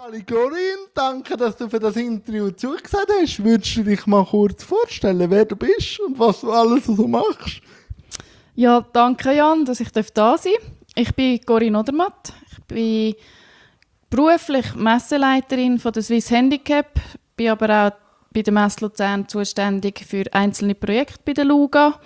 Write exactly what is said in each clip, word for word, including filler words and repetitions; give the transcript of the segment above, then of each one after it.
Hallo Corinne, danke, dass du für das Interview zugesagt hast. Würdest du dich mal kurz vorstellen, wer du bist und was du alles so machst? Ja, danke Jan, dass ich da sein darf. Ich bin Corinne Odermatt. Ich bin beruflich Messeleiterin von der Swiss Handicap, bin aber auch bei der Messe Luzern zuständig für einzelne Projekte bei der LUGA.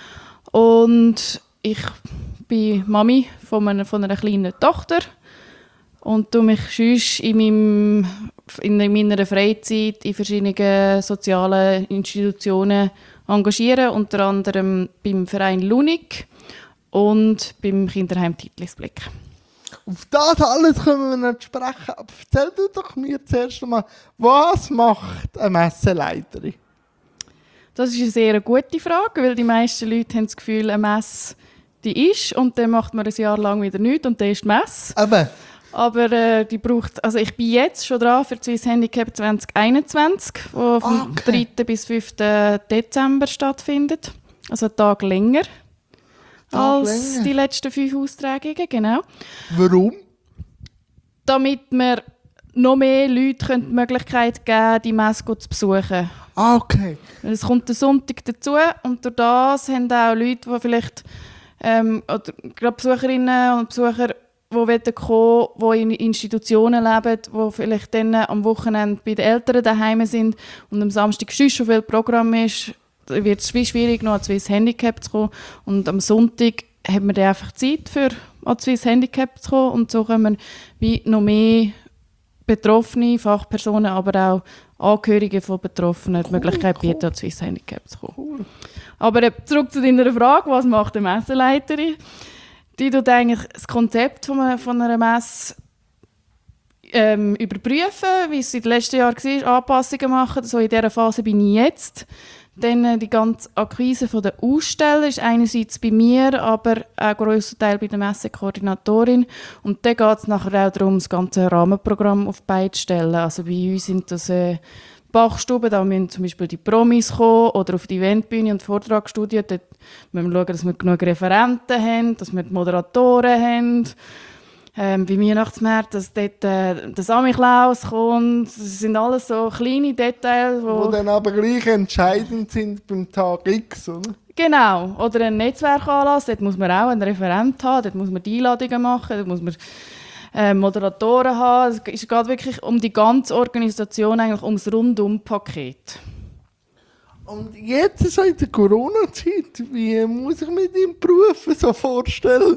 Und ich bin Mami von einer, von einer kleinen Tochter und tue mich sonst in, meinem, in meiner Freizeit in verschiedenen sozialen Institutionen engagieren, unter anderem beim Verein Lunik und beim Kinderheim Titlisblick. Auf das alles können wir nicht sprechen, aber erzähl du doch mir zuerst einmal, was macht eine Messeleiterin? Das ist eine sehr gute Frage, weil die meisten Leute haben das Gefühl, eine Messe die ist und dann macht man ein Jahr lang wieder nichts und dann ist die Messe. Aber, Aber äh, die braucht, also ich bin jetzt schon dran für die Swiss Handicap zwanzig einundzwanzig, die vom okay. dritten bis fünften Dezember stattfindet. Also einen Tag länger Tag als länger. die letzten fünf Austragungen, genau. Warum? Damit wir noch mehr Leuten die Möglichkeit geben, die Messe zu besuchen. Ah, okay. Es kommt der Sonntag dazu und durch das haben auch Leute, die vielleicht, ähm, oder gerade Besucherinnen und Besucher, die kommen wollen, die in Institutionen leben, die vielleicht dann am Wochenende bei den Eltern daheim sind und am Samstag schon viel Programm ist, wird es wie schwierig, noch an Swiss Handicap zu kommen. Und am Sonntag haben wir dann einfach Zeit, für an Swiss Handicap zu kommen und so können wir wie noch mehr Betroffene, Fachpersonen, aber auch Angehörige von Betroffenen die Cool, Möglichkeit cool. bieten, an Swiss Handicap zu kommen. Cool. Aber äh, zurück zu deiner Frage, was macht eine Messeleiterin? Die tut eigentlich das Konzept von einer, von einer Messe ähm, überprüfen, wie es in den letzten Jahren war, Anpassungen machen. So in dieser Phase bin ich jetzt. Dann äh, die ganze Akquise der Aussteller ist einerseits bei mir, aber auch ein grosser Teil bei der Messekoordinatorin. Und dann geht es nachher auch darum, das ganze Rahmenprogramm auf die Beine zu stellen. Also bei uns sind das äh, Bachstuben, da müssen zum Beispiel die Promis kommen oder auf die Eventbühne und Vortragsstudio. Dort müssen wir schauen, dass wir genug Referenten haben, dass wir die Moderatoren haben. Ähm, bei Weihnachtsmärkten, dass dort äh, der Samichlaus kommt. Das sind alles so kleine Details. Wo dann aber gleich entscheidend sind beim Tag X, oder? Genau. Oder ein Netzwerkanlass, dort muss man auch einen Referent haben, dort muss man die Einladungen machen, dort muss man äh, Moderatoren haben. Es geht wirklich um die ganze Organisation, eigentlich ums Rundum-Paket. Und jetzt so in der Corona-Zeit, wie muss ich mir deinen Beruf so vorstellen?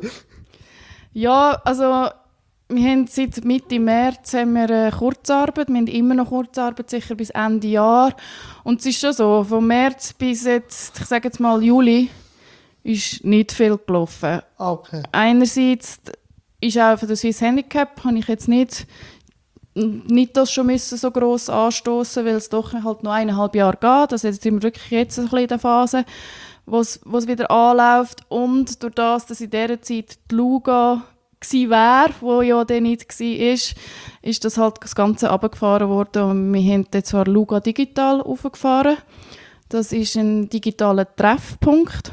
Ja, also wir haben seit Mitte März haben wir äh, Kurzarbeit. Wir haben immer noch Kurzarbeit, sicher bis Ende Jahr. Und es ist schon so, von März bis jetzt, ich sage jetzt mal Juli, ist nicht viel gelaufen. Okay. Einerseits ist auch für das Swiss Handicap, habe ich jetzt nicht, nicht das schon müssen so gross anstoßen, weil es doch halt noch eineinhalb Jahre geht. Also jetzt sind wir wirklich jetzt ein bisschen in der Phase, wo es wieder anläuft. Und durch das, dass in dieser Zeit die LUGA gsi wäre, wo ja dann nicht war, ist, ist das halt das Ganze runtergefahren worden. Und wir haben jetzt zwar LUGA digital aufgefahren. Das ist ein digitaler Treffpunkt.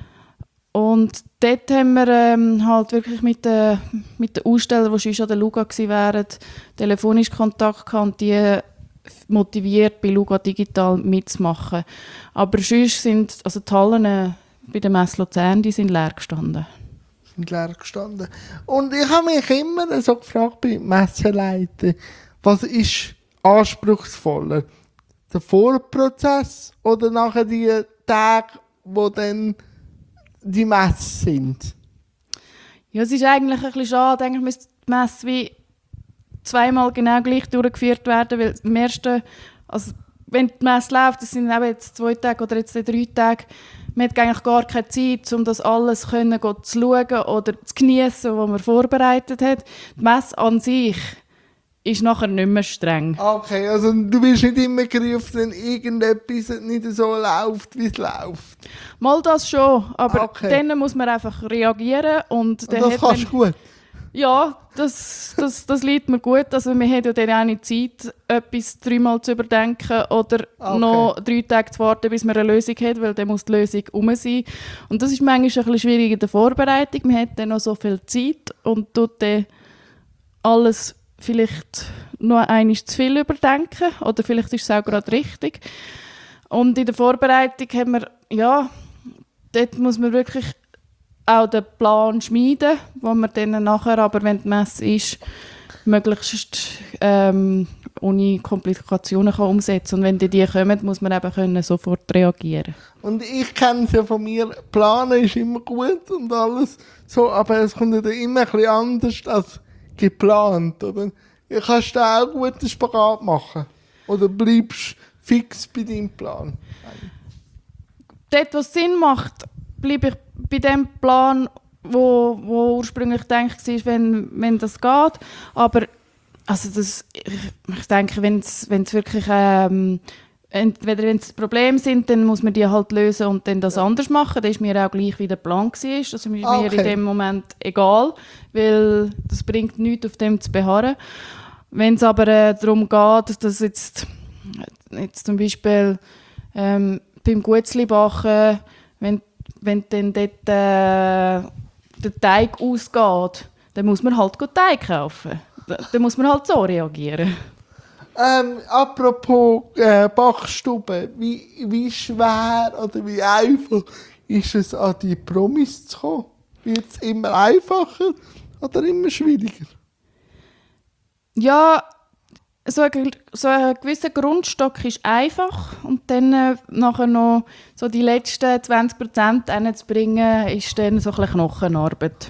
Und dort haben wir ähm, halt wirklich mit den, mit den Ausstellern, die schon an der LUGA gsi wären, telefonisch Kontakt gehabt und die motiviert, bei LUGA digital mitzumachen. Aber sonst sind also die Hallen äh, bei der Messe Luzern, die sind leer gestanden. Sind leer gestanden. Und ich habe mich immer so gefragt bei Messeleitern, was ist anspruchsvoller? Der Vorprozess oder nachher die Tage, wo dann die Messe sind? Ja, es ist eigentlich ein bisschen schade. Eigentlich müsste die Messe wie zweimal genau gleich durchgeführt werden, weil im ersten, also wenn die Messe läuft, das sind eben jetzt zwei Tage oder jetzt drei Tage, man hat eigentlich gar keine Zeit, um das alles können, zu schauen oder zu genießen, was man vorbereitet hat. Die Messe an sich ist nachher nicht mehr streng. Okay, also du bist nicht immer gerufen, wenn irgendetwas nicht so läuft, wie es läuft. Mal das schon, aber Okay. dann muss man einfach reagieren. Und, Und dann das hat kannst du man, gut. Ja, das, das, das liegt mir gut. Also wir haben ja dann auch nicht Zeit, etwas dreimal zu überdenken oder Okay. noch drei Tage zu warten, bis man eine Lösung hat, weil dann muss die Lösung rum sein. Und das ist manchmal ein bisschen schwierig in der Vorbereitung. Man hat dann noch so viel Zeit und tut dann alles vielleicht noch einmal zu viel überdenken oder vielleicht ist es auch gerade richtig. Und in der Vorbereitung haben wir, ja, dort muss man wirklich auch den Plan schmieden, wo man dann nachher, aber wenn die Messe ist, möglichst ähm, ohne Komplikationen kann umsetzen. Und wenn die, die kommen, muss man eben können sofort reagieren. Und ich kenne es ja von mir, planen ist immer gut und alles so, aber es kommt ja dann immer ein bisschen anders als geplant, oder? Kannst du da auch einen guten Spagat machen? Oder bleibst du fix bei deinem Plan? Dort, was Sinn macht, bleibe ich bei dem Plan, wo, wo ursprünglich gedacht war, wenn, wenn das geht. Aber also das, ich, ich denke, wenn es wirklich ähm, entweder wenn es Probleme sind, dann muss man die halt lösen und dann das ja. anders machen. Das ist mir auch gleich, wie der Plan war. Das ist mir okay. in dem Moment egal, weil das bringt nichts, auf dem zu beharren. Wenn es aber äh, darum geht, dass jetzt, jetzt zum Beispiel ähm, beim Guetzli-Bachen, wenn, wenn dann dort äh, der Teig ausgeht, dann muss man halt Teig kaufen. Dann muss man halt so reagieren. Ähm, apropos äh, Backstube, wie, wie schwer oder wie einfach ist es, an die Promis zu kommen? Wird es immer einfacher oder immer schwieriger? Ja, so ein, so ein gewisser Grundstock ist einfach und dann äh, nachher noch so die letzten zwanzig Prozent hinzubringen, ist dann so ein bisschen Knochenarbeit.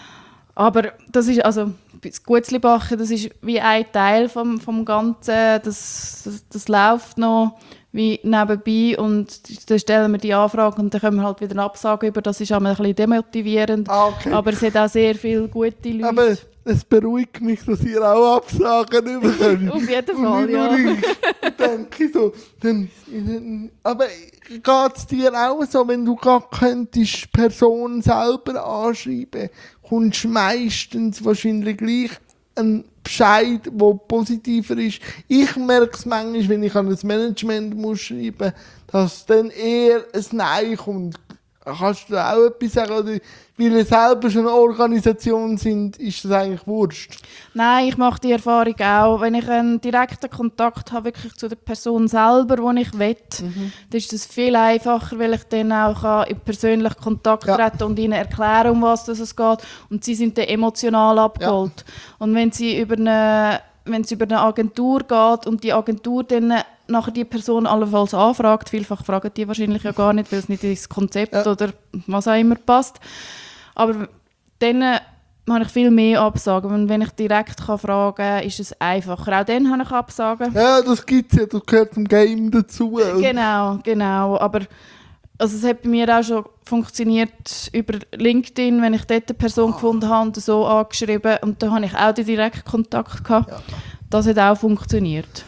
Aber das ist, also das Guetzli-Bachen, das ist wie ein Teil vom, vom Ganzen, das, das, das läuft noch wie nebenbei und dann stellen wir die Anfrage und dann können wir halt wieder eine Absage über, das ist auch ein bisschen demotivierend, ah, okay. aber es hat auch sehr viele gute Leute. Aber es beruhigt mich, dass ihr auch Absagen bekommt. Auf jeden Fall, ja. Ich denke so, dann, aber geht es dir auch so, wenn du gar könntest die Person selber anschreiben, kommst du meistens wahrscheinlich gleich ein Bescheid, der positiver ist. Ich merke es manchmal, wenn ich an das Management muss schreiben muss, dass dann eher ein Nein kommt. Kannst du da auch etwas sagen? Oder weil ihr selber schon eine Organisation sind, ist das eigentlich wurscht? Nein, ich mache die Erfahrung auch. Wenn ich einen direkten Kontakt habe, wirklich zu der Person selber, die ich will, mhm. dann ist das viel einfacher, weil ich dann auch kann in persönlich Kontakt ja. treten und ihnen erklären, um was es geht. Und sie sind dann emotional abgeholt. Ja. Und wenn sie über eine, wenn es über eine Agentur geht und die Agentur dann nachher die Person allenfalls anfragt, vielfach fragen die wahrscheinlich ja gar nicht, weil es nicht ins Konzept ja. oder was auch immer passt. Aber dann äh, habe ich viel mehr Absagen. Und wenn ich direkt kann fragen kann, ist es einfacher. Auch dann habe ich Absagen. Ja, das gibt es ja, das gehört zum Game dazu. Genau, genau. Aber also es hat bei mir auch schon funktioniert über LinkedIn, wenn ich dort eine Person oh. gefunden habe und so angeschrieben. Und da habe ich auch den direkten Kontakt gehabt. Ja. Das hat auch funktioniert.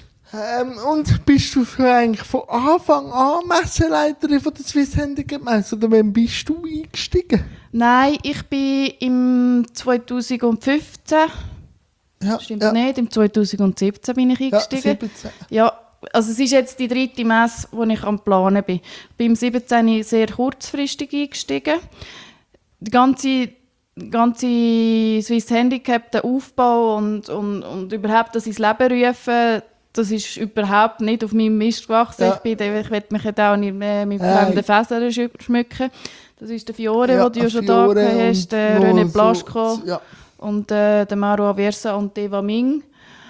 Ähm, und bist du für eigentlich von Anfang an Messeleiterin von der Swiss Handicap Messe oder wann bist du eingestiegen? Nein, ich bin im zwanzig fünfzehn, ja, stimmt ja. nicht, im zwanzig siebzehn bin ich eingestiegen. Ja, siebzehn. Ja, also es ist jetzt die dritte Messe, wo ich am Planen bin. Ich bin im siebzehn sehr kurzfristig eingestiegen. Die ganze ganze Swiss Handicap, der Aufbau und, und, und überhaupt das ins Leben rufen, das ist überhaupt nicht auf meinem Mist gewachsen. Ja. Ich, bin, ich will mich jetzt auch nicht mehr mit fremden äh. Fässern schmücken. Das ist der Fiore, ja, den du ja schon da hast, der René Blaschko so, ja. und äh, der Maro Aversa und Eva Ming.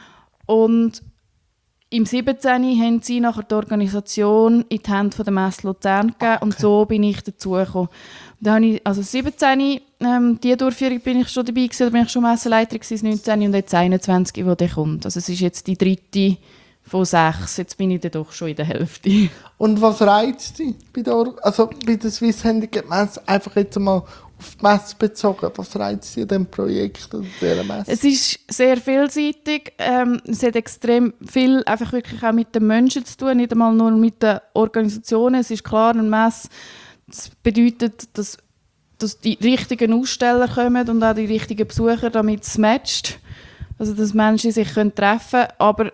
Und im siebzehn haben sie nachher die Organisation in die Hände der Messe Luzern gegeben okay. und so bin ich dazugekommen. Da habe ich, also siebzehn, ähm, die Durchführung bin ich schon dabei gewesen, da bin ich schon Messeleiterin gewesen, neunzehn und jetzt einundzwanzig, die dann kommt. Also es ist jetzt die dritte von sechs, jetzt bin ich dann doch schon in der Hälfte. Und was reizt dich bei der, also bei der Swiss Handicap Messe, einfach jetzt mal auf die Messe bezogen, was reizt dich an diesem Projekt oder dieser Messe? Es ist sehr vielseitig, ähm, es hat extrem viel einfach wirklich auch mit den Menschen zu tun, nicht einmal nur mit den Organisationen. Es ist klar, eine Messe, das bedeutet, dass, dass die richtigen Aussteller kommen und auch die richtigen Besucher, damit es matcht. Also, dass Menschen sich treffen können. Aber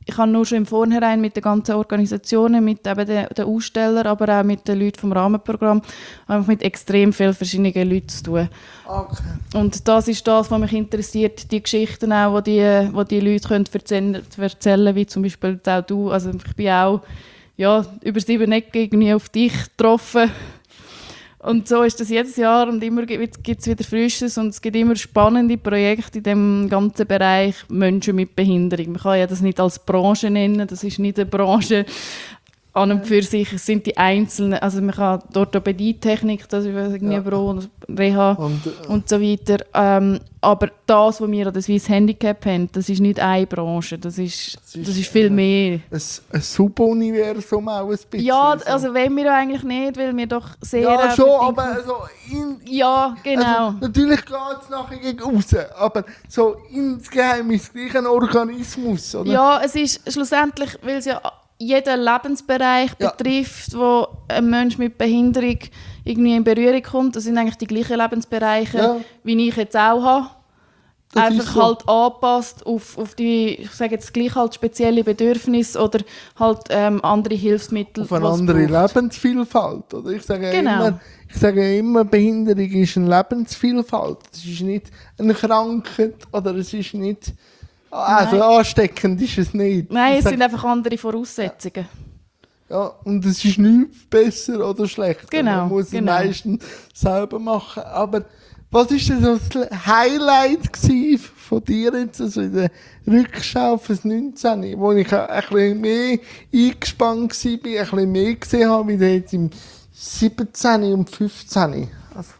ich habe nur schon im Vornherein mit den ganzen Organisationen, mit eben den, den Ausstellern, aber auch mit den Leuten vom Rahmenprogramm, einfach mit extrem vielen verschiedenen Leuten zu tun. Okay. Und das ist das, was mich interessiert, die Geschichten auch, die die, die, die Leute können erzählen, erzählen, wie zum Beispiel auch du. Also ich bin auch ja, über sieben Ecken irgendwie auf dich getroffen. Und so ist das jedes Jahr und immer gibt es wieder Frisches und es gibt immer spannende Projekte in dem ganzen Bereich Menschen mit Behinderung. Man kann ja das nicht als Branche nennen, das ist nicht eine Branche an und für sich, es sind die einzelnen, also man kann die Orthopädietechnik, das ist irgendwie Ja. Bro, Reha und, Und, äh, und so weiter. Ähm, aber das, was wir an der Swiss Handicap haben, das ist nicht eine Branche, das ist, Das ist, das ist viel äh, mehr. ein, ein Subuniversum auch ein bisschen. Ja, so. also wollen wir eigentlich nicht, weil wir doch sehr... Ja, auch schon, mit aber Inklu- also in, Ja, genau. Also, natürlich geht es nachher gegen raus, aber so insgeheim ist es gleich ein Organismus, oder? Ja, es ist schlussendlich, weil es ja jeden Lebensbereich Ja. betrifft, wo ein Mensch mit Behinderung irgendwie in Berührung kommt. Das sind eigentlich die gleichen Lebensbereiche, Ja. wie ich jetzt auch habe. Das Einfach ist so. halt angepasst auf, auf die, ich sage jetzt gleich halt spezielle Bedürfnisse oder halt ähm, andere Hilfsmittel. Auf eine was es andere braucht. Lebensvielfalt, oder? Ich sage, Genau. immer, ich sage immer, Behinderung ist eine Lebensvielfalt. Es ist nicht eine Krankheit oder es ist nicht... Also Nein. ansteckend ist es nicht. Nein, Ich es sage, sind einfach andere Voraussetzungen. ja, und es ist nicht besser oder schlechter. Genau, Man muss genau. es meistens selber machen. Aber was war denn so das Highlight gewesen von dir jetzt, also in der Rückschau auf das neunzehn, wo ich ein bisschen mehr eingespannt war, ein bisschen mehr gesehen habe, wie jetzt im siebzehn und fünfzehn? Also,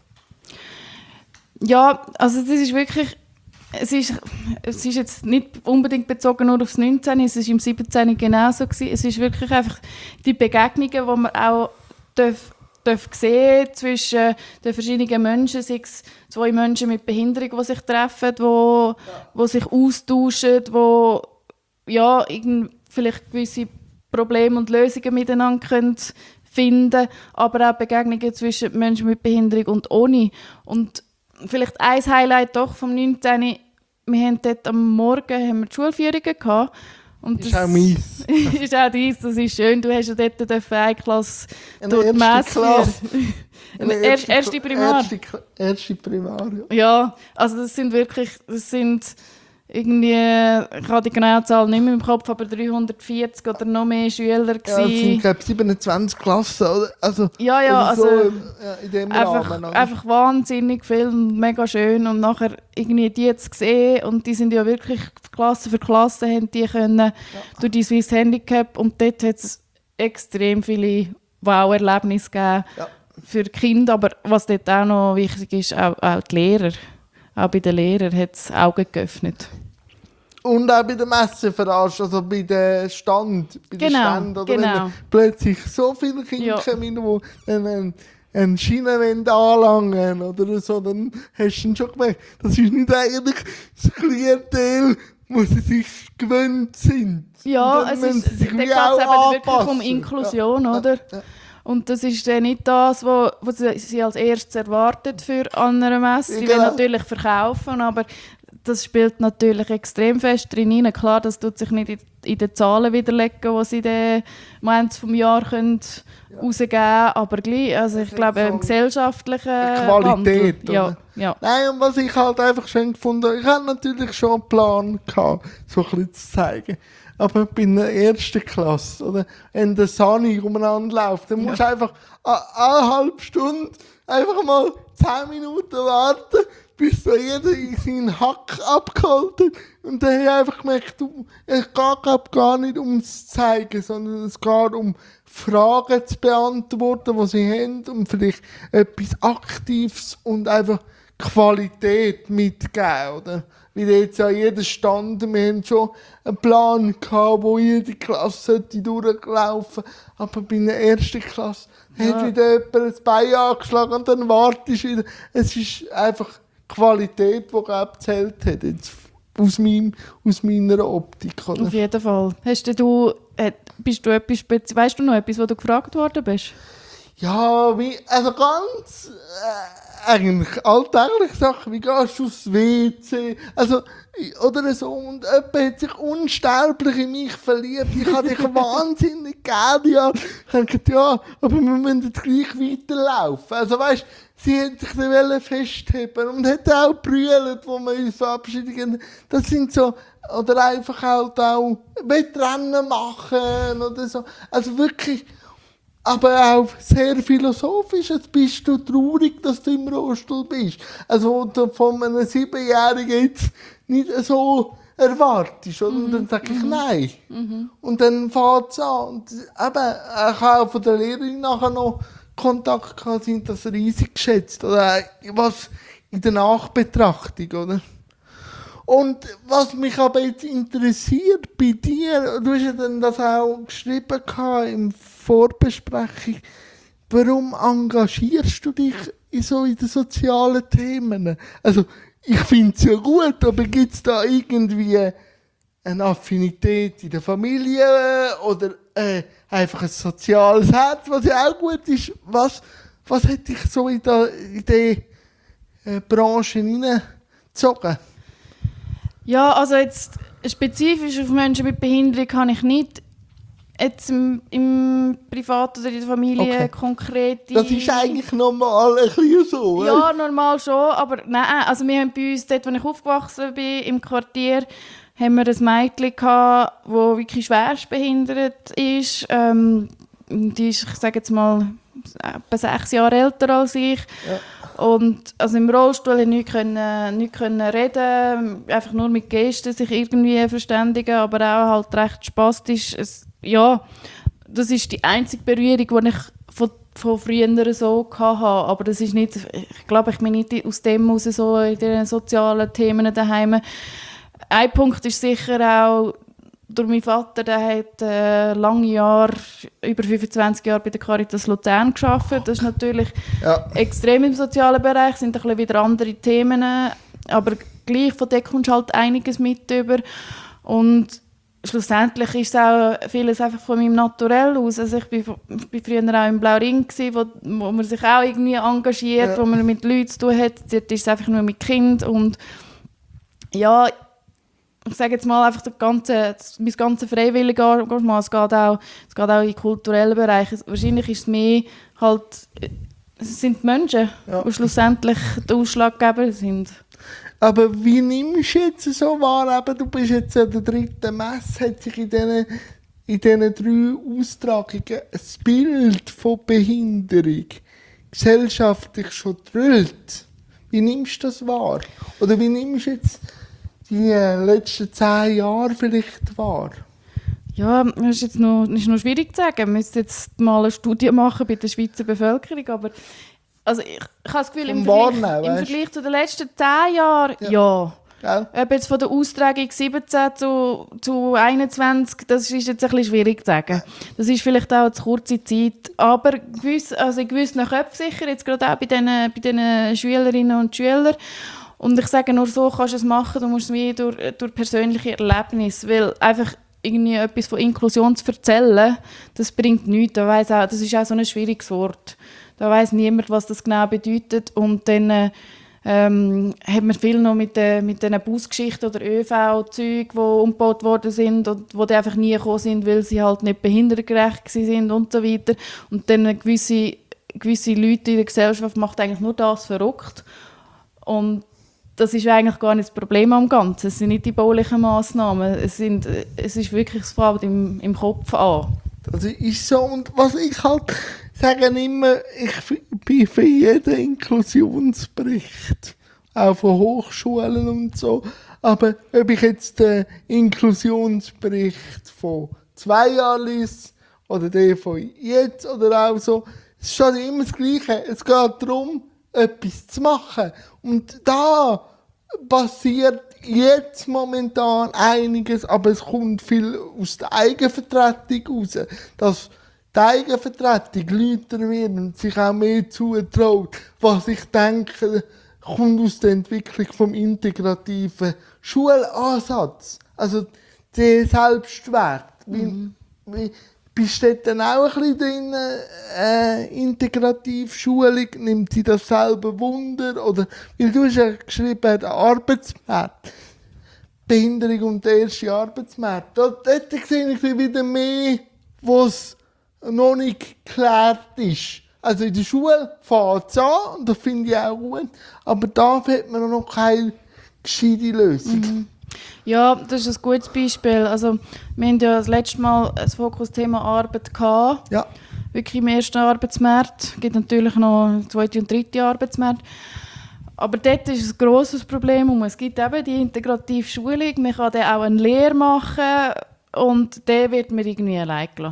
Ja, also das ist wirklich, es ist, es ist jetzt nicht unbedingt bezogen nur aufs neunzehn, es ist im siebzehn genauso gewesen. Es ist wirklich einfach die Begegnungen, die man auch darf, darf sehen zwischen den verschiedenen Menschen, sei es zwei Menschen mit Behinderung, die sich treffen, die, ja. die sich austauschen, die ja, irgend, vielleicht gewisse Probleme und Lösungen miteinander können finden, aber auch Begegnungen zwischen Menschen mit Behinderung und ohne. Und vielleicht ein Highlight doch vom neunzehn. Wir haben dort am Morgen haben wir die Schulführungen gehabt. Und ist auch meins. ist auch dies, das ist schön. Du hast ja dort dürfen eine Klasse Eine durch die erste Messe Klasse. führen. Eine Eine erste, erste Primar. Erste, Kla- erste Primar, ja. Ja, also das sind wirklich, das sind irgendwie, ich habe die genaue Zahl nicht mehr im Kopf, aber dreihundertvierzig oder noch mehr Schüler Ja, es sind, gewesen. glaube ich, siebenundzwanzig Klassen, oder? Also, Ja, ja, also, so, also im- ja, in dem einfach, Rahmen. oder? einfach wahnsinnig viel und mega schön und nachher irgendwie die zu sehen und die sind ja wirklich Klasse für Klasse haben die können ja. durch die Swiss Handicap und dort hat es extrem viele Wow-Erlebnisse gegeben Ja. für die Kinder, aber was dort auch noch wichtig ist, auch, auch die Lehrer. Auch bei den Lehrern hat es Augen geöffnet. Und auch bei der Messeveranstaltung, also bei den Stand, bei den Genau, Ständen, oder genau. wenn dann plötzlich so viele Kinder Ja. kommen, die dann einen, einen Schienenwand anlangen oder so, dann hast du dann schon gemerkt, das ist nicht eigentlich das Klientel, wo sie sich gewöhnt sind. Ja, Und dann es müssen ist, sie sich da wie geht es auch eben wirklich um anpassen. Inklusion, Ja. oder? Ja. Und das ist dann nicht das, was, was sie als erstes erwartet für an einer Messe. Sie Ja, wollen genau. natürlich verkaufen, aber das spielt natürlich extrem fest drin rein. Klar, das tut sich nicht in, in den Zahlen widerlegen, die sie dann am Ende des Jahres können rausgeben können, aber gleich, also ich ist glaube, so im gesellschaftlichen eine Qualität, Wandel. Ja, oder? ja. Nein, und was ich halt einfach schön gefunden habe, ich hatte natürlich schon einen Plan gehabt, so ein bisschen zu zeigen. Aber bei einer ersten Klasse, oder? Wenn der Sani umeinander läuft, dann musst du einfach a- eine halbe Stunde einfach mal zehn Minuten warten, bis da jeder seinen Hack abgeholt hat. Und dann habe ich einfach gemerkt, du, es geht glaub, gar nicht ums Zeigen, sondern es geht um Fragen zu beantworten, die sie haben, und vielleicht etwas Aktives und einfach Qualität mitgeben, oder? Wie jetzt an jedem Stand, wir haben schon einen Plan gehabt, wo jede Klasse sollte durchlaufen, aber bei einer ersten Klasse Ja. hat wieder jemand ein Bein angeschlagen und dann wartest du wieder. Es ist einfach Qualität, die glaube ich gezählt hat, jetzt aus, meinem, aus meiner Optik. Oder? Auf jeden Fall. Hast denn du, äh, bist du etwas spezi- weißt du noch etwas, wo du gefragt worden bist? Ja, wie, also ganz, äh, eigentlich alltägliche Sachen, wie gehst du aufs W C, also, oder so, und jemand hat sich unsterblich in mich verliebt, ich habe dich wahnsinnig gerne, ja. Ich habe gedacht, ja, aber wir müssen jetzt gleich weiterlaufen, also weißt, sie hat sich dann festheben und hat auch brüllt, wo wir uns verabschieden, das sind so, oder einfach halt auch Wettrennen machen, oder so, also wirklich, aber auch sehr philosophisch. Jetzt bist du traurig, dass du im Rollstuhl bist. Also, du von einem Siebenjährigen jetzt nicht so erwartest. Oder? Mhm. Und dann sage ich nein. Mhm. Und dann fängt es an. Und eben, ich habe auch von der Lehrerin nachher noch Kontakt gehabt, sind das riesig geschätzt. Oder was in der Nachbetrachtung, oder? Und was mich aber jetzt interessiert bei dir, du hast ja dann das auch geschrieben im Vorbesprechung, warum engagierst du dich in so in den sozialen Themen? Also, ich finde es ja gut, aber gibt es da irgendwie eine Affinität in der Familie oder äh, einfach ein soziales Herz, was ja auch gut ist? Was, was hat dich so in, da, in diese äh, Branche hineingezogen? Ja, also jetzt spezifisch auf Menschen mit Behinderung kann ich nicht jetzt im, im Privat oder in der Familie okay. konkret... Das ist eigentlich normal ein bisschen so, ja, normal schon, aber nein, also wir haben bei uns, dort wo ich aufgewachsen bin, im Quartier, haben wir ein Mädchen gehabt, das wirklich schwerstbehindert ist. Ähm, die ist, ich sage jetzt mal, etwa sechs Jahre älter als ich. Ja. Und also im Rollstuhl nicht können, nicht können reden, einfach nur mit Gesten sich irgendwie verständigen, aber auch halt recht spastisch. Es, ja, das ist die einzige Berührung, die ich von, von früher so hatte. Aber das ist nicht, ich glaube, ich bin nicht aus dem heraus so in den sozialen Themen daheim. Ein Punkt ist sicher auch, durch meinen Vater, der hat äh, lange Jahre, über fünfundzwanzig Jahre bei der Caritas Luzern gearbeitet. Das ist natürlich ja. extrem im sozialen Bereich, sind ein bisschen wieder andere Themen, aber gleich von dort kommst du halt einiges mit über. Und schlussendlich ist es auch vieles einfach von meinem Naturell aus. Also ich war früher auch im Blauring, wo, wo man sich auch irgendwie engagiert, ja. wo man mit Leuten zu tun hat. Dort ist es einfach nur mit Kind und ja, ich sage jetzt mal einfach das ganze, mein ganzes freiwillige Engagement, es geht auch, es geht auch in kulturellen Bereichen. Wahrscheinlich ist es mehr halt, es sind die Menschen, ja. die schlussendlich der Ausschlaggeber sind. Aber wie nimmst du jetzt so wahr, eben, du bist jetzt an der dritten Messe, hat sich in diesen, in diesen drei Austragungen ein Bild von Behinderung gesellschaftlich schon drüllt. Wie nimmst du das wahr? Oder wie nimmst du jetzt die letzten zehn Jahre vielleicht wahr? Ja, das ist jetzt noch, ist noch schwierig zu sagen. Wir müssen jetzt mal eine Studie machen bei der Schweizer Bevölkerung, aber also ich, ich habe das Gefühl, im Vergleich, im Vergleich zu den letzten zehn Jahren, ja. ja. Ja. Ob jetzt von der Austragung siebzehn zu, zu einundzwanzig, das ist jetzt ein bisschen schwierig zu sagen. Das ist vielleicht auch eine zu kurze Zeit, aber gewiss, also in gewissen Köpfen sicher, jetzt gerade auch bei den, bei den Schülerinnen und Schülern. Und ich sage, nur so kannst du es machen, du musst es wie durch, durch persönliche Erlebnisse, weil einfach irgendwie etwas von Inklusion zu erzählen, das bringt nichts. Da weiss auch, das ist auch so ein schwieriges Wort. Da weiss niemand, was das genau bedeutet. Und dann ähm, hat man viel noch mit den mit den Busgeschichten oder ÖV-Zügen, die umgebaut worden sind und die einfach nie gekommen sind, weil sie halt nicht behindertengerecht sind und so weiter. Und dann gewisse, gewisse Leute in der Gesellschaft macht eigentlich nur das verrückt. Und das ist eigentlich gar nicht das Problem am Ganzen. Es sind nicht die baulichen Massnahmen. Es, sind, es ist wirklich das Fällt im, im Kopf an. Das ist so. Und was ich halt sage immer, ich bin für jeden Inklusionsbericht, auch von Hochschulen und so. Aber ob ich jetzt den Inklusionsbericht von zwei Jahren lese oder den von jetzt oder auch so, es ist schon immer das Gleiche. Es geht darum, etwas zu machen. Und da passiert jetzt momentan einiges, aber es kommt viel aus der Eigenvertretung raus. Dass die Eigenvertretung lauter wird und sich auch mehr zutraut. Was ich denke, kommt aus der Entwicklung vom integrativen Schulansatz. Also der Selbstwert. Mhm. Wie, wie bist du dort dann auch ein bisschen drin, äh, Integrativschulung? Nimmt sie das selber Wunder? Oder, weil du hast ja geschrieben, der Arbeitsmarkt. Behinderung und der erste Arbeitsmarkt. Dort, dort sehe ich wieder mehr, was noch nicht geklärt ist. Also in der Schule fängt es an, und das finde ich auch gut, aber da hat man noch keine gescheite Lösung. Mhm. Ja, das ist ein gutes Beispiel. Also, wir hatten ja das letzte Mal ein Fokusthema Arbeit gehabt. Ja. Wirklich im ersten Arbeitsmarkt. Es gibt natürlich noch einen zweiten und dritten Arbeitsmarkt. Aber dort ist ein grosses Problem. Und es gibt eben die integrative Schulung. Man kann dann auch eine Lehre machen und der wird mir irgendwie allein gelassen.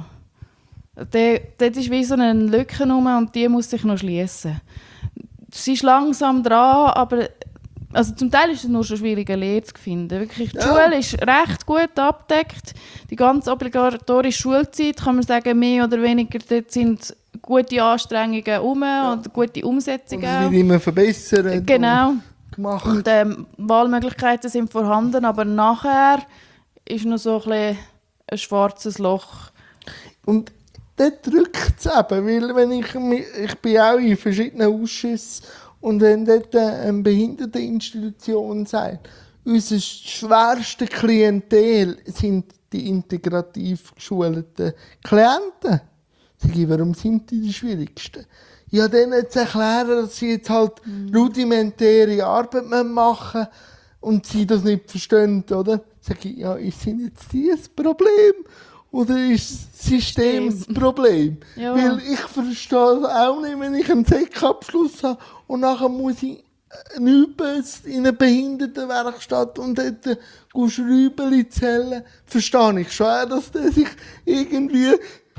Der, dort ist wie so eine Lücke rum und die muss sich noch schließen. Sie ist langsam dran, aber also zum Teil ist es nur schon schwierig, eine Lehre zu finden. Wirklich, die ja. Schule ist recht gut abgedeckt. Die ganze obligatorische Schulzeit, kann man sagen, mehr oder weniger, dort sind gute Anstrengungen herum ja. und gute Umsetzungen. Und es wird immer verbessert. Genau. Und gemacht. Und ähm, Wahlmöglichkeiten sind vorhanden, aber nachher ist noch so ein, bisschen ein schwarzes Loch. Und dort drückt es eben, weil wenn ich, ich bin auch in verschiedenen Ausschüssen und wenn dort eine Behinderteninstitution sagt, unser schwerste Klientel sind die integrativ geschulten Klienten. Sag ich, warum sind die die schwierigsten? Ja, denen zu erklären, dass sie jetzt halt mhm. rudimentäre Arbeit machen müssen und sie das nicht verstehen, oder? Sag ich, ja, ist jetzt die das Problem? Oder ist das System das Problem? Ja. Weil ich verstehe es auch nicht, wenn ich einen Sek-Abschluss habe und nachher muss ich nichts in einer Behindertenwerkstatt und dort Schrübeli zählen. Verstehe ich schon, dass der sich irgendwie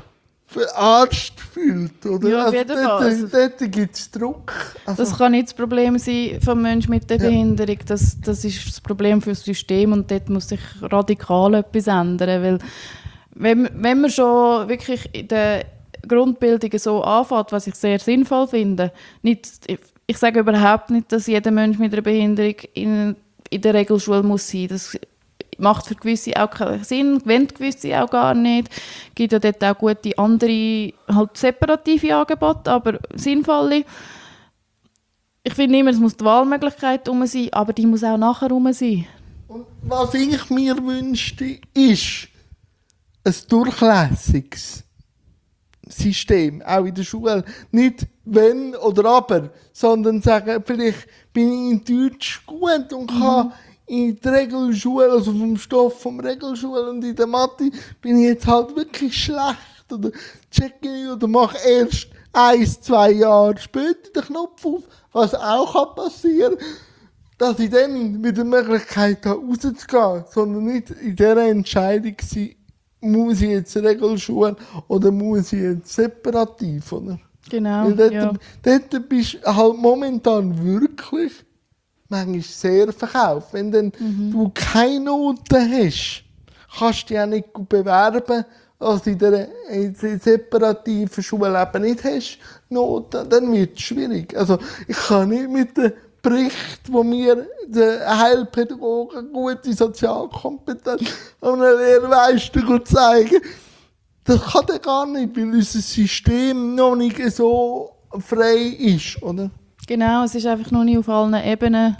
verarscht fühlt. Oder? Ja, auf jeden also Fall. Dort, dort, dort gibt es Druck. Also, das kann nicht das Problem sein vom Menschen mit der ja. Behinderung. Das, das ist das Problem für das System und dort muss sich radikal etwas ändern. Weil wenn, wenn man schon wirklich in der Grundbildung so anfängt, was ich sehr sinnvoll finde, nicht, ich, ich sage überhaupt nicht, dass jeder Mensch mit einer Behinderung in, in der Regelschule muss sein. Das macht für gewisse auch keinen Sinn, wollen gewisse auch gar nicht. Es gibt ja dort auch gute andere, halt separative Angebote, aber sinnvolle. Ich finde immer, es muss die Wahlmöglichkeit herum sein, aber die muss auch nachher herum sein. Und was ich mir wünschte, ist ein durchlässiges System, auch in der Schule. Nicht wenn oder aber, sondern sagen, vielleicht bin ich in Deutsch gut und kann mhm. in der Regelschule, also vom Stoff vom Regelschule und in der Mathe, bin ich jetzt halt wirklich schlecht oder checke ich oder mache erst ein, zwei Jahre später den Knopf auf, was auch passieren kann, dass ich dann mit der Möglichkeit habe, rauszugehen, sondern nicht in dieser Entscheidung sein, muss ich jetzt Regelschule oder muss ich jetzt separativ, oder? Genau, weil dort, ja. dort bist du halt momentan wirklich manchmal sehr verkauft. Wenn dann mhm. du keine Noten hast, kannst du dich auch nicht gut bewerben, als in der, in der separativen Schule eben nicht hast, Noten, dann wird es schwierig. Also ich kann nicht mit dem Bericht, wo mir der Heilpädagoge gute Sozialkompetenz an einer Lehrmeister zeigen, das kann er gar nicht, weil unser System noch nicht so frei ist, oder? Genau, es ist einfach noch nicht auf allen Ebenen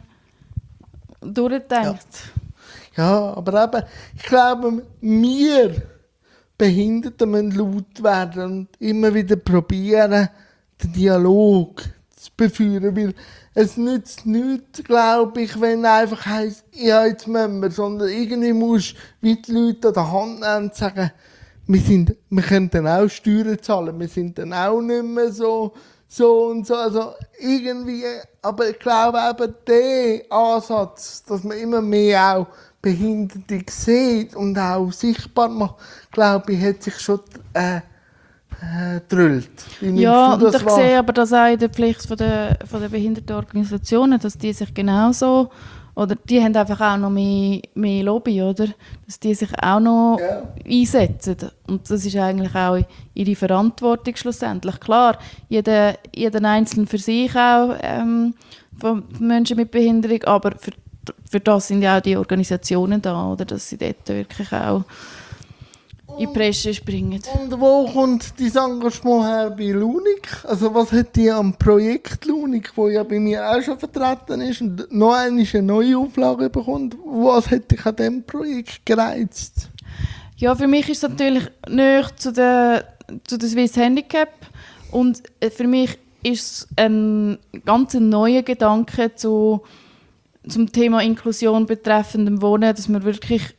durchgedacht. Ja, ja, aber eben, ich glaube, wir Behinderten müssen laut werden und immer wieder probieren, den Dialog zu beführen, weil es nützt nichts, glaube ich, wenn einfach heisst, ja, jetzt müssen wir, sondern irgendwie musst du wie die Leute an der Hand nehmen und sagen, wir, sind, wir können dann auch Steuern zahlen, wir sind dann auch nicht mehr so, so und so, also irgendwie, aber ich glaube eben, der Ansatz, dass man immer mehr auch Behinderte sieht und auch sichtbar macht, glaube ich, hat sich schon äh, äh, drüllt. Ja, und ich sehe aber das auch in der Pflicht von der, von der Behindertenorganisationen, dass die sich genauso, oder die haben einfach auch noch mehr, mehr Lobby, oder? Dass die sich auch noch ja. einsetzen. Und das ist eigentlich auch ihre Verantwortung schlussendlich. Klar, jeder, jeder Einzelne für sich auch, ähm, von Menschen mit Behinderung, aber für, für das sind ja auch die Organisationen da, oder? Dass sie dort wirklich auch in die Presse springen. Und wo kommt dein Engagement her bei Lunik? Also was hat die am Projekt Lunik, wo ja bei mir auch schon vertreten ist und noch eine neue Auflage bekommt? Was hat dich an diesem Projekt gereizt? Ja, für mich ist es natürlich näher zu der, zu der Swiss Handicap und für mich ist es ein ganz neuer Gedanke zu, zum Thema Inklusion betreffend Wohnen, dass man wirklich,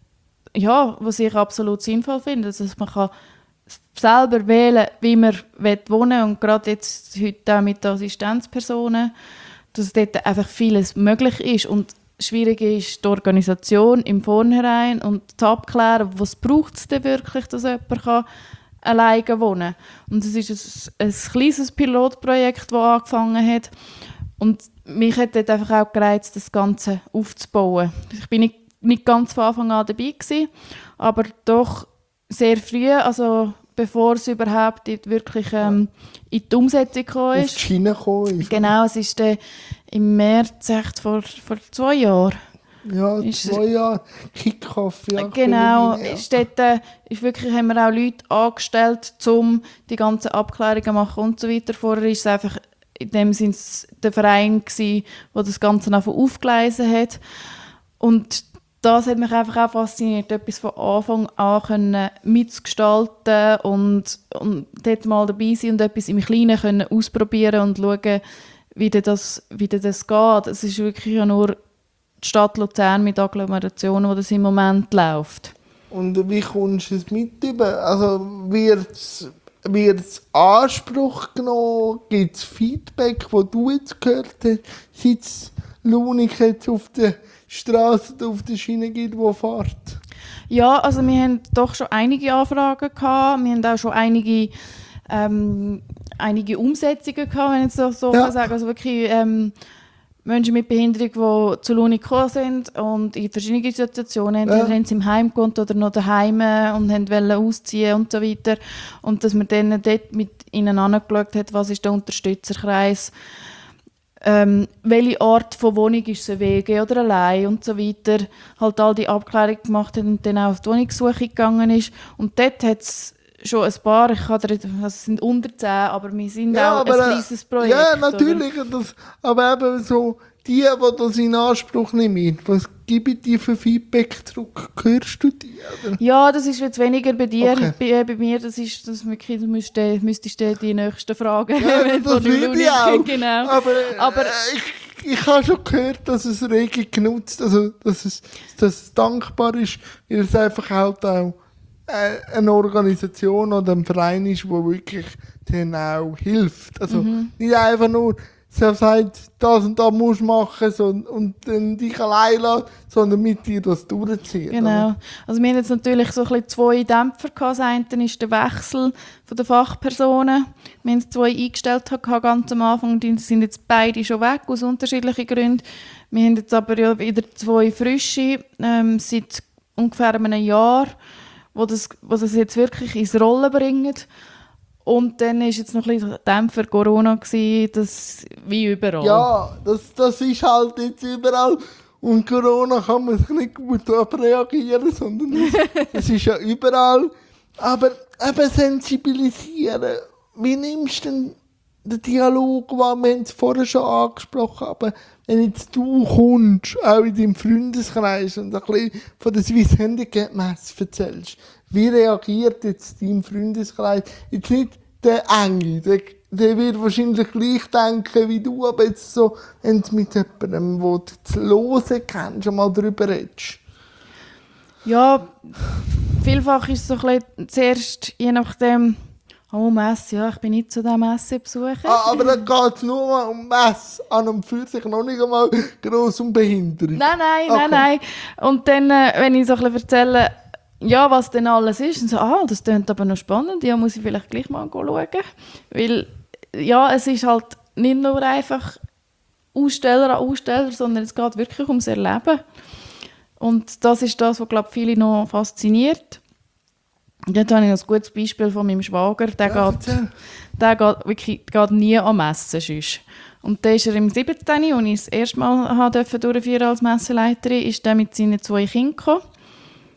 ja, was ich absolut sinnvoll finde, dass man kann selber wählen, wie man wohnen will und gerade jetzt heute auch mit Assistenzpersonen, dass dort einfach vieles möglich ist und schwierig ist die Organisation im Vornherein und zu abklären, was braucht es denn wirklich, dass jemand kann alleine wohnen kann. Und es ist ein, ein kleines Pilotprojekt, das angefangen hat. Und mich hat dort einfach auch gereizt, das Ganze aufzubauen. Ich bin nicht, nicht ganz von Anfang an dabei gewesen, aber doch sehr früh, also bevor es überhaupt wirklich ähm, in die Umsetzung gekommen ist. Auf die Schiene gekommen ist. Genau, es ist äh, im März, echt vor, vor zwei Jahren. Ja, ist zwei Jahre Kick-Off. Ja, genau, ja. ist dort, äh, ist wirklich, haben wir auch Leute angestellt, um die ganzen Abklärungen zu machen und so weiter. Vorher war es einfach in dem Sinne der Verein, der das Ganze einfach aufgeleisen hat. Und das hat mich einfach auch fasziniert, etwas von Anfang an können mitzugestalten und, und dort mal dabei sein und etwas im Kleinen können ausprobieren und schauen, wie das, wie das geht. Es ist wirklich ja nur die Stadt Luzern mit Agglomerationen, wo das im Moment läuft. Und wie kommst du es mit über? Also wird es Anspruch genommen? Gibt es Feedback, das du jetzt gehört hast, seit es Lunik jetzt auf der Straße oder auf der Schiene gibt, wo fährt? Ja, also wir haben doch schon einige Anfragen gehabt. Wir haben auch schon einige, ähm, einige Umsetzungen gehabt, wenn ich so, so ja. kann sagen. Also wirklich ähm, Menschen mit Behinderung, die zu Lunik gekommen sind und in verschiedenen Situationen, entweder ja. haben sie im Heim gewohnt oder noch daheim und wollten ausziehen und so weiter. Und dass man dann dort mit ihnen angeschaut hat, was ist der Unterstützerkreis, ähm, welche Art von Wohnung ist es, eine W G oder allein und so weiter. Halt all die Abklärungen gemacht hat und dann auch auf die Wohnungssuche gegangen ist. Und dort hat es schon ein paar, ich kann dir, also es sind unter zehn, aber wir sind ja, auch aber, ein kleines Projekt. Ja, natürlich. Das, aber eben so, die, die das in Anspruch nehmen, was gebe ich dir für Feedback zurück? Hörst du die? Oder? Ja, das ist jetzt weniger bei dir. Okay. Bei, bei mir, das ist, das wirklich, du müsstest, müsstest du die nächsten Fragen ja, das will ich auch. Genau. Aber, aber äh, ich, ich habe schon gehört, dass es rege genutzt, also dass es, dass es dankbar ist, weil es einfach halt auch eine Organisation oder ein Verein ist, der wirklich denen auch hilft. Also mhm. nicht einfach nur, so sagt, das und das musst du machen so, und dann dich allein lassen, sondern mit dir das durchziehen. Genau. Also wir haben jetzt natürlich so ein bisschen zwei Dämpfer gehabt. Das eine ist der Wechsel von den Fachpersonen. Wir haben zwei eingestellt gehabt, ganz am Anfang, die sind jetzt beide schon weg, aus unterschiedlichen Gründen. Wir haben jetzt aber ja wieder zwei frische, ähm, seit ungefähr einem Jahr, wo das, wo das jetzt wirklich ins Rollen bringen. Und dann war jetzt noch ein bisschen Dämpfer Corona, gewesen, das wie überall. Ja, das, das ist halt jetzt überall. Und Corona kann man sich nicht gut reagieren, sondern es ist ja überall. Aber eben sensibilisieren. Wie nimmst du denn den Dialog wahr? Wir haben es vorher schon angesprochen, aber wenn jetzt du kommst, auch in deinem Freundeskreis und ein bisschen von der Swiss Handicap Messe erzählst, wie reagiert jetzt dein Freundeskreis? Jetzt nicht der Enge, der, der wird wahrscheinlich gleich denken wie du, aber jetzt so, wenn du mit jemandem, den du zu hören kennst, mal darüber redest. Ja, vielfach ist es so ein bisschen zuerst, je nachdem, oh Messe, ja, ich bin nicht zu diesem Messebesucher. Ah, aber dann geht es nur mal um Messe, an und für sich noch nicht einmal gross um Behinderung. Nein, nein, okay. nein, nein. Und dann, äh, wenn ich so ein bisschen erzähle, ja, was denn alles ist, und so, ah, das klingt aber noch spannend, ja, muss ich vielleicht gleich mal schauen. Weil, ja, es ist halt nicht nur einfach Aussteller an Aussteller, sondern es geht wirklich ums Erleben. Und das ist das, was, glaube ich, viele noch fasziniert. Und dort habe ich noch ein gutes Beispiel von meinem Schwager, der, ja, geht, der geht wirklich geht nie an Messen. Sonst. Und dann ist er im siebzehn, als ich das erste Mal durfte durchführen als Messeleiterin, ist er mit seinen zwei Kindern gekommen.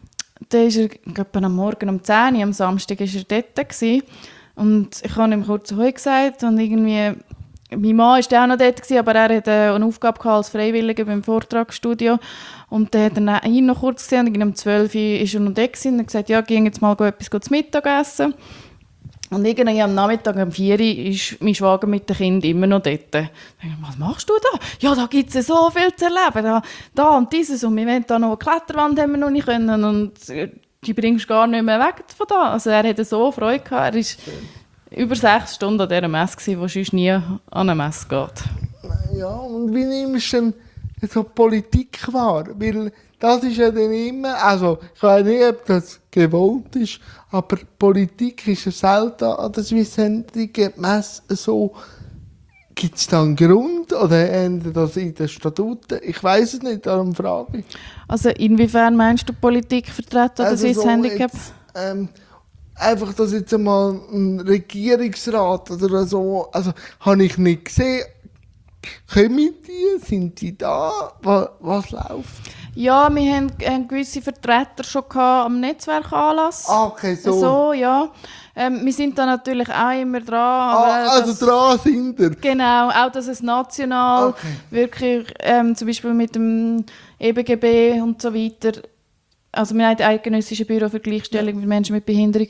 dann war er, glaube ich, am Morgen um zehn Uhr, am Samstag war er dort. Gewesen. Und ich habe ihm kurz Heu gesagt und irgendwie, mein Mann war auch noch dort, gewesen, aber er hatte eine Aufgabe als Freiwilliger beim Vortragsstudio. Und dann hat er ihn noch kurz gesehen und um zwölf Uhr war er noch dort gewesen, und hat gesagt, ja, gehen jetzt mal etwas zu Mittag essen. Und irgendwie am Nachmittag um vier Uhr ist mein Schwager mit dem Kind immer noch dort. Ich dachte, was machst du da? Ja, da gibt es so viel zu erleben. Da, da und dieses. Und wir wollen da noch eine Kletterwand haben wir noch nicht können. Und die bringst du gar nicht mehr weg von da. Also er hatte so Freude gehabt. Er war über sechs Stunden an dieser Messe gewesen, wo sonst nie an eine Messe geht. Ja, und wie nimmst du denn so Politik wahr? Weil das ist ja dann immer, also ich weiß nicht, ob das gewollt ist, aber Politik ist ja selten an der Swiss Handicap Messe so. Gibt es da einen Grund oder ändert das in den Statuten? Ich weiß es nicht, darum frage ich. Also inwiefern meinst du Politik vertreten an der Also Swiss so Handicap? jetzt, ähm, einfach, dass jetzt einmal ein Regierungsrat oder so, also habe ich nicht gesehen. Kommen die? Sind die da? Was, was läuft? Ja, wir haben äh, gewisse Vertreter schon gehabt am Netzwerkanlass. Ah, okay, so. So, ja. Ähm, wir sind da natürlich auch immer dran. Ah, aber also das, dran sind wir. Genau, auch dass es national Okay. wirklich, ähm, zum Beispiel mit dem E B G B und so weiter, also wir haben das Eidgenössische Büro für Gleichstellung mit Menschen mit Behinderung,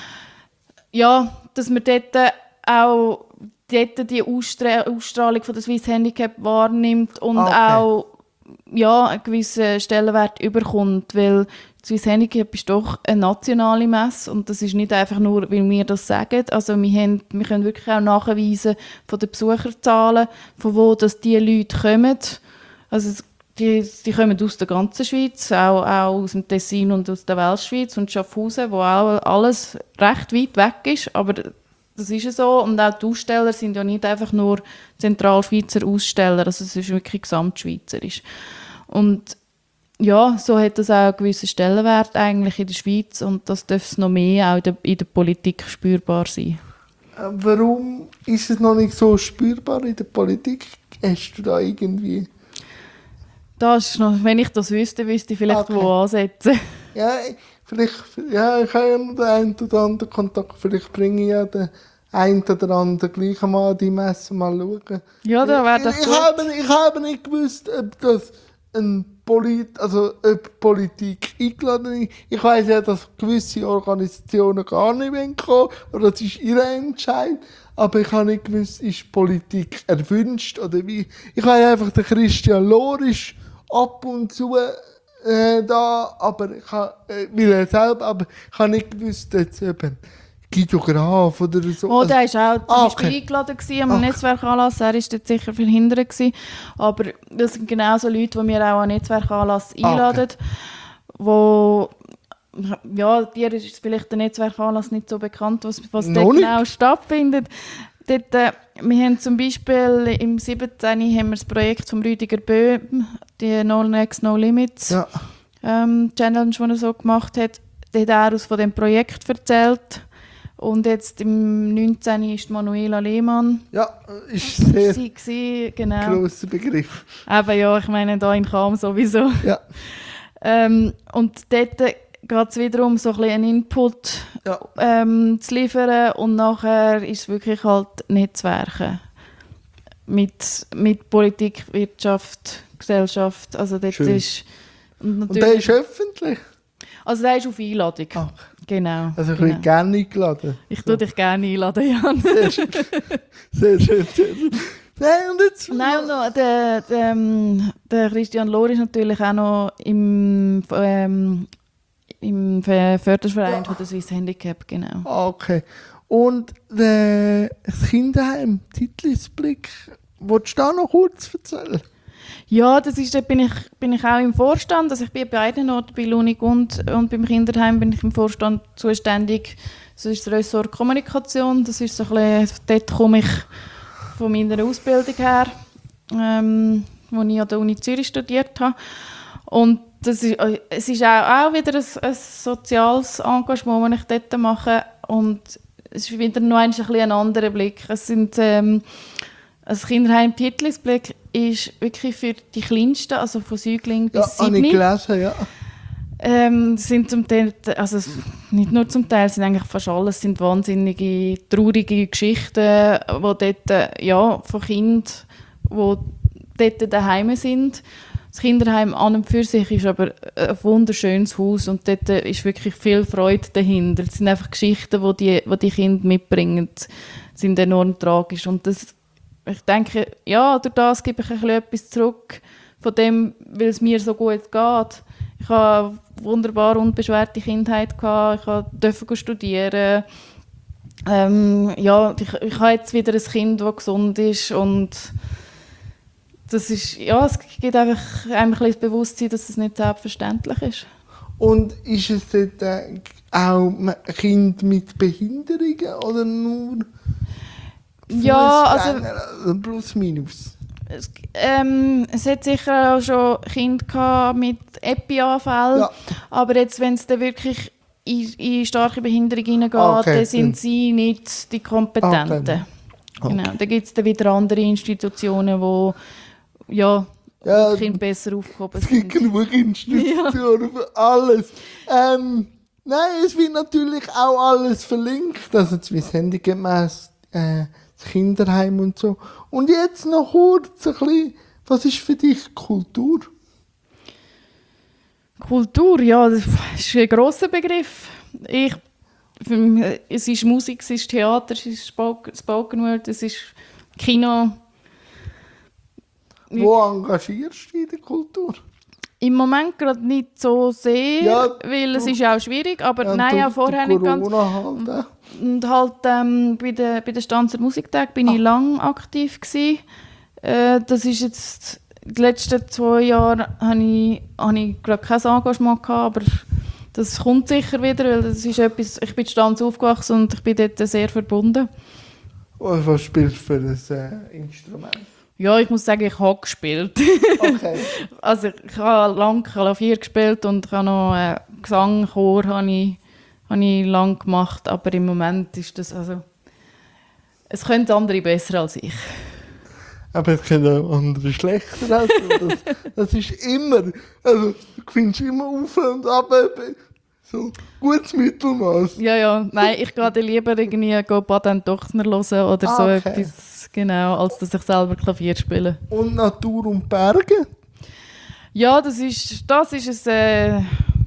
ja, dass wir dort auch dort die Ausstra- Ausstrahlung von der Swiss Handicap wahrnimmt und Okay. auch ja, einen gewissen Stellenwert überkommt, weil die Swiss Handicap ist doch eine nationale Messe und das ist nicht einfach nur, weil wir das sagen. Also wir, haben, wir können wirklich auch nachweisen von den Besucherzahlen, von wo das die Leute kommen. Also die, die kommen aus der ganzen Schweiz, auch, auch aus dem Tessin und aus der Weltschweiz und Schaffhausen, wo auch alles recht weit weg ist, aber das ist ja so. Und auch die Aussteller sind ja nicht einfach nur Zentralschweizer Aussteller, also es ist wirklich gesamtschweizerisch. Und ja, so hat das auch einen gewissen Stellenwert eigentlich in der Schweiz und das darf es noch mehr auch in der, in der Politik spürbar sein. Äh, Warum ist es noch nicht so spürbar in der Politik? Hast du da irgendwie... Das ist noch, wenn ich das wüsste, wüsste ich vielleicht, Okay. wo ansetzen. Ja, vielleicht, ja, ich habe ja noch den einen oder anderen Kontakt. Vielleicht bringe ich ja den einen oder anderen gleich mal an die Messe mal schauen. Ja, da wäre ich, das ich, gut. habe, ich habe nicht gewusst, ob das ein Polit, also ob Politik eingeladen ist. Ich weiss ja, dass gewisse Organisationen gar nicht kommen wollen, oder das ist ihr Entscheid. Aber ich habe nicht gewusst, ist Politik erwünscht oder wie. Ich habe einfach den Christian Lohr ab und zu äh, da, aber ich habe, äh, will er selber, aber ich habe nicht gewusst, jetzt eben Guido Graf oder so. Oh, der war auch zum Ah, Beispiel okay. eingeladen gewesen, am Ach. Netzwerkanlass. Er war dort sicher verhindert gewesen. Aber das sind genau so Leute, die wir auch an Netzwerkanlass einladen. Wo, ja, dir ist vielleicht der Netzwerkanlass nicht so bekannt, was, was Noch dort nicht. genau stattfindet. Dort, äh, wir haben zum Beispiel im siebzehn haben wir das Projekt von Rüdiger Böhm, die No Next No Limits Ja. ähm, Challenge, die er so gemacht hat. Da hat er uns von dem Projekt erzählt. Und jetzt im neunzehn ist Manuela Lehmann. Ja, ist sehr Sie gewesen, genau. grosser Begriff. Eben ja, ich meine, da in Cham sowieso. Ja. Ähm, und dort geht es wiederum so ein bisschen einen Input Ja. ähm, zu liefern und nachher ist es wirklich halt Netzwerke mit, mit Politik, Wirtschaft, Gesellschaft. Also dort Schön. ist und Und der ist öffentlich? also der ist auf Einladung. Ah. Genau. Also ich genau. bin gerne eingeladen. Ich tue dich gerne einladen, Jan. Sehr schön. Sehr schön. Sehr schön. Nein, und jetzt? Nein, und noch, der, der, ähm, der Christian Lohr ist natürlich auch noch im, ähm, im Ver- Förderverein Ja. von der Swiss Handicap, genau. Ah, okay. Und äh, das Kinderheim, Titlisblick, willst du da noch kurz erzählen? Ja, das ist, da bin ich, bin ich auch im Vorstand. Also ich bin bei beiden Orten, bei Lunig und, und beim Kinderheim bin ich im Vorstand zuständig. Das ist das Ressort Kommunikation. Das ist so ein bisschen, dort komme ich von meiner Ausbildung her, ähm, wo ich an der Uni Zürich studiert habe. Und das ist, es ist auch, auch wieder ein, ein soziales Engagement, das ich dort mache. Und es ist wieder noch ein, bisschen ein anderer Blick. Es sind, ähm, das Kinderheim Titlisblick ist wirklich für die Kleinsten, also von Säugling Ja, bis habe ich sieben. gelesen, ja. Ähm, sind zum Teil, also nicht nur zum Teil, sind eigentlich fast alles sind wahnsinnige, traurige Geschichten, wo dort, äh, ja, von Kindern, die dort daheim sind. Das Kinderheim an und für sich ist aber ein wunderschönes Haus und dort ist wirklich viel Freude dahinter. Es sind einfach Geschichten, die die, die, die Kinder mitbringen, sind enorm tragisch. Und das, ich denke, ja, durch das gebe ich ein bisschen etwas zurück, von dem, weil es mir so gut geht. Ich hatte eine wunderbar unbeschwerte Kindheit gehabt. Ich durfte studieren. Ähm, ja, ich, ich habe jetzt wieder ein Kind, das gesund ist. Und das ist, ja, es gibt einfach einem ein bisschen das Bewusstsein, dass es nicht selbstverständlich ist. Und ist es dort äh, auch Kinder mit Behinderungen oder nur Ja, also Fußgänger, plus minus? Es, ähm, es hat sicher auch schon Kinder gehabt mit Epi-Anfällen, Ja. aber jetzt, wenn es dann wirklich in, in starke Behinderung hineingeht, Okay, dann sind ja. sie nicht die Kompetenten. Okay. Okay. Genau. Dann gibt es dann wieder andere Institutionen, wo ja, Ja, die Kinder besser aufgehoben Es gibt sind. genug Institutionen für alles. Ähm, nein, es wird natürlich auch alles verlinkt, also das handygemäß äh, das Kinderheim und so. Und jetzt noch kurz ein bisschen, was ist für dich Kultur? Kultur, ja, das ist ein grosser Begriff. Ich, für mich, es ist Musik, es ist Theater, es ist Spoken, Spoken Word, es ist Kino. Wo engagierst du dich in der Kultur? Im Moment gerade nicht so sehr, Ja, weil es durch- ist ja auch schwierig, aber Ja, nein, durch- auch vorher durch nicht ganz. Corona halt, äh. Und halt ähm, bei den bei der Stanzer Musiktag bin Ah. ich lang aktiv gsi. Äh, das ist jetzt die letzten zwei Jahre habe ich, habe ich gerade kein Engagement gehabt, aber das kommt sicher wieder, weil das ist etwas, ich bin in Stanz aufgewachsen und ich bin dort sehr verbunden. Und was spielst du für ein äh, Instrument? Ja, ich muss sagen, ich habe gespielt. Okay. Also ich habe lange Klavier gespielt und ich habe noch äh, Gesang, Chor habe ich, habe ich lange gemacht, aber im Moment ist das, also es können andere besser als ich. Aber es können auch andere schlechter als du. das, das ist immer, also du findest immer auf und ab, eben so gutes Mittelmaß. Ja, ja, nein, ich gehe dann lieber irgendwie go Baden Dochsner hören oder so Ah, okay. etwas, genau, als dass ich selber Klavier spiele. Und Natur und Berge? Ja, das ist, das ist ein, äh,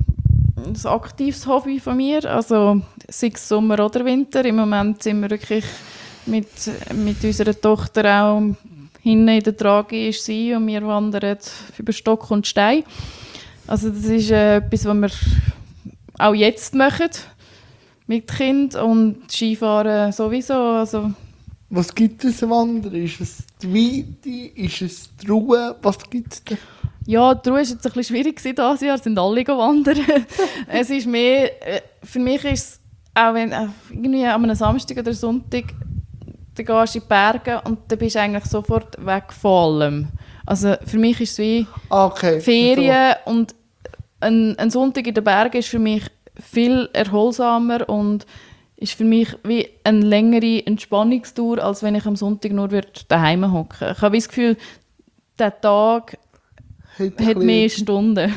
ein aktives Hobby von mir, also sei es Sommer oder Winter. Im Moment sind wir wirklich mit, mit unserer Tochter auch hinten in der Trage ist sie und wir wandern über Stock und Stein. Also das ist äh, etwas, was wir auch jetzt machen mit Kind und Skifahren sowieso. Also, Was gibt es am Wandern? Ist es die Weite? Ist es die Ruhe? Was gibt es da? ja, die Ruhe war jetzt ein bisschen schwierig dieses Jahr, sind alle wandern. Es ist mehr, äh, für mich ist es, auch wenn äh, irgendwie an einem Samstag oder Sonntag, dann gehst du in die Berge und dann bist du eigentlich sofort weg von allem. Also für mich ist es wie Ah, okay. Ferien und ein, ein Sonntag in den Bergen ist für mich viel erholsamer und ist für mich wie eine längere Entspannungstour, als wenn ich am Sonntag nur daheim hocken würde. Ich habe das Gefühl, der Tag So, hat, ein hat bisschen- mehr Stunden.